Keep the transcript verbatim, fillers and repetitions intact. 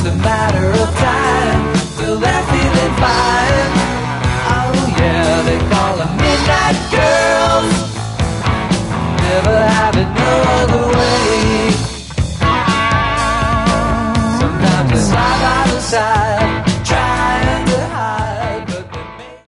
just a matter of time till they're feeling fine. Oh yeah, they call them midnight girls, never have it no other way. Sometimes they slide by the side.